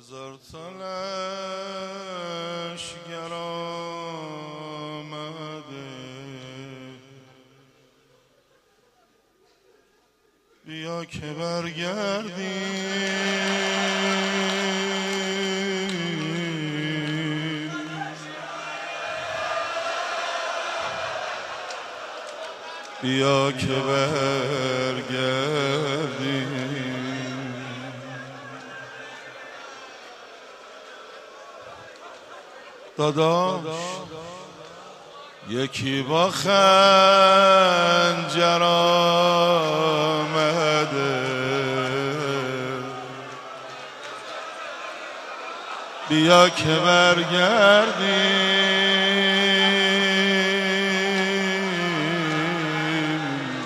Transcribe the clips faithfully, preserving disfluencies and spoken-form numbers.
هزار تا لشگر آمده بیا که برگردیم، بیا که برگردیم. داداش یکی با خنجر آمده بیا که برگردیم،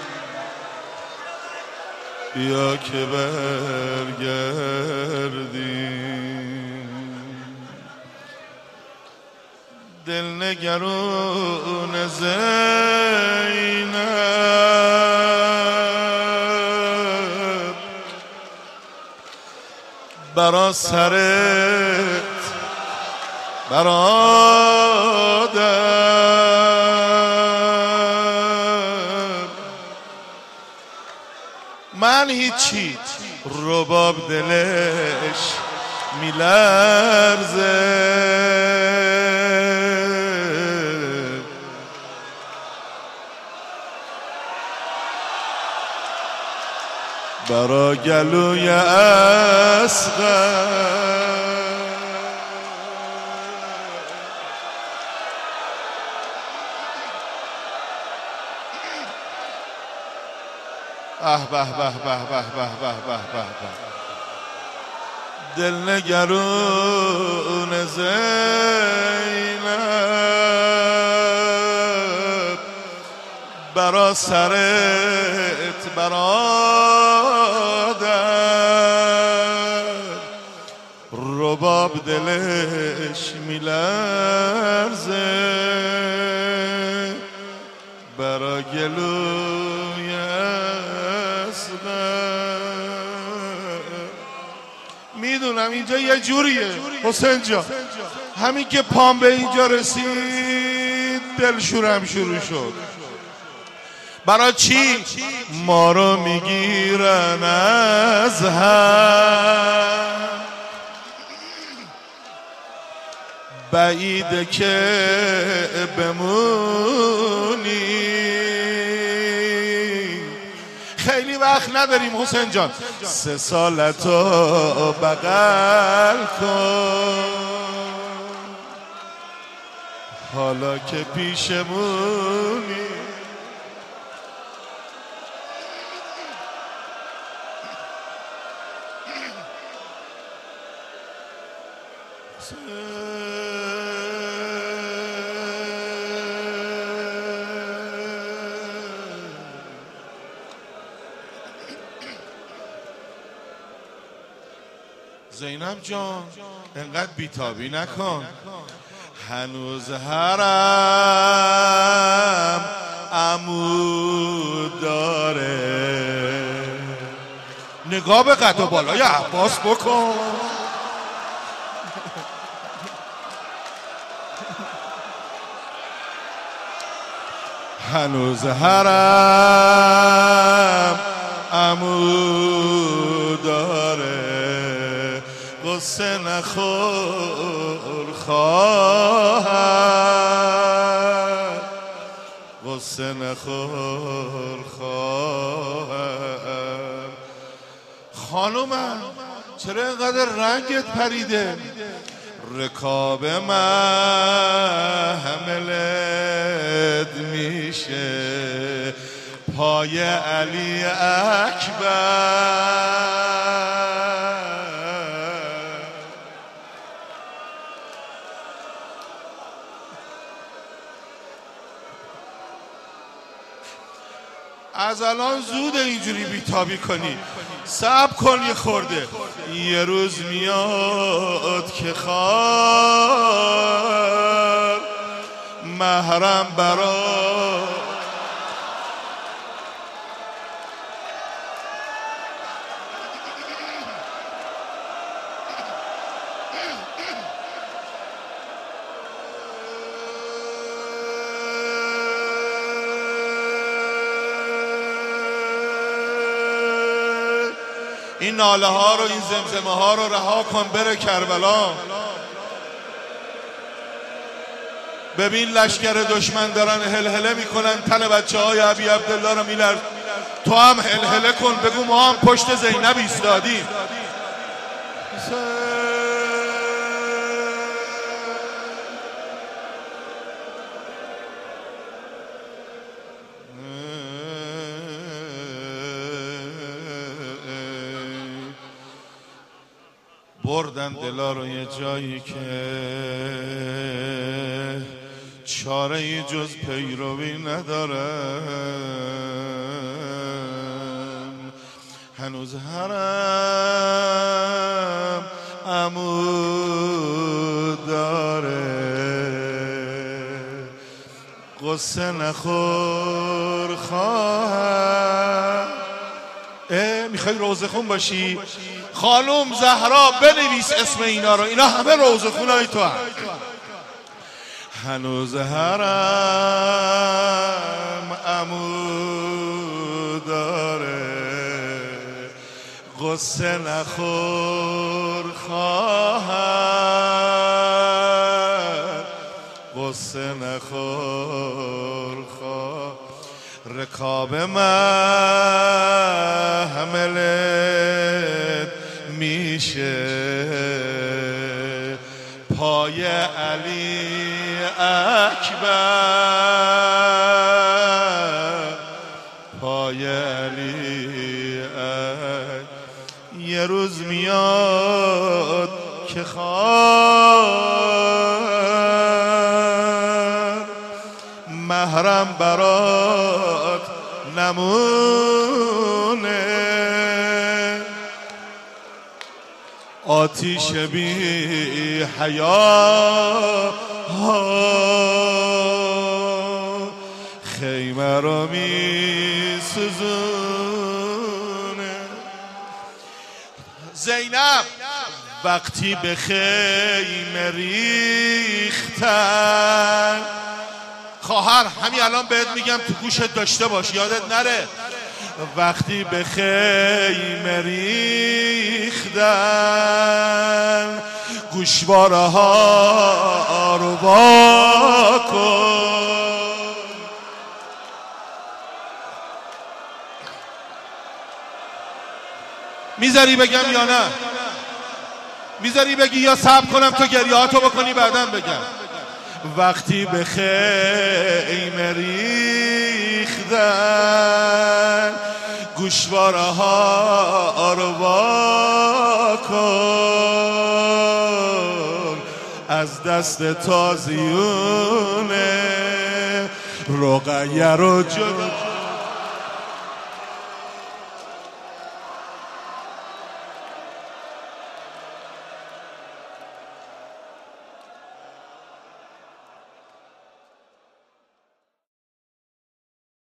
بیا که برگردیم. دل نگرون زینب برا سرت برادر، من هیچی رباب دلش میلرزه برا گلوی اصغر. به به به به به به به به به دل نگرون زینب برا سرت برادر، رباب دلش میلرزه برا گلوی اصغر. میدونم اینجا یه جوریه حسین جان، همین که پام به اینجا رسید دلشورم شروع شد. برای چی؟ ما رو میگیرن از هم، بعیده که بمونی. خیلی وقت نداریم حسین جان، سه سالتو بغل کن حالا که پیشمونی. زینب جان انقدر بیتابی نکن، هنوز حرم عمود داره. نگاه به قد و بالای عباس بکن، هنوز حرم عمود داره. غصه نخور خواهر، غصه نخور خواهر. خانومم چرا اینقدر رنگت پریده؟ رکاب محملت میشه پای علی اکبر. از الان زود اینجوری بیتابی کنی، صبر کن یه خورده. یه روز میاد که خواهر محرم برا این ناله ها رو، این زمزمه ها رو رها کن، بره کربلا. ببین لشکر دشمن دارن هلهله میکنن، تن بچه های ابی عبدالله رو میلرز. تو هم هلهله کن، بگو ما هم پشت زینب ایستادیم. بردن دلا رو یه جایی که چاره ای جز پیروی ندارم. هنوز حرم عمود داره، قصه نخور خواهم. میخوای روزه خون باشی؟ خانم زهرا بنویس اسم اینا رو، اینا همه روزه خونای تو هم. هنوز حرم عمود داره، قصه نخور خواهر، قصه نخور خواهر. رکاب محملت میشه پای علی اکبر، پای علی اکبر. یه روز میاد که خواهر محرم برات نمونه، آتیش بی حیا خیمه رو می سوزونه. زینب وقتی به خیمه ریختن، خواهر همین الان بهت میگم تو گوشت داشته باش، یادت نره. وقتی به خیمه ریختن، گوشواره ها رو وا کن. میذاری بگم یا نه؟ میذاری بگی یا صبر کنم تو گریهاتو بکنی بعدم بگم؟ وقتی به خیمه ریختن، گوشواره ها رو وا کن. از دست تازیونه رقیه رو جلو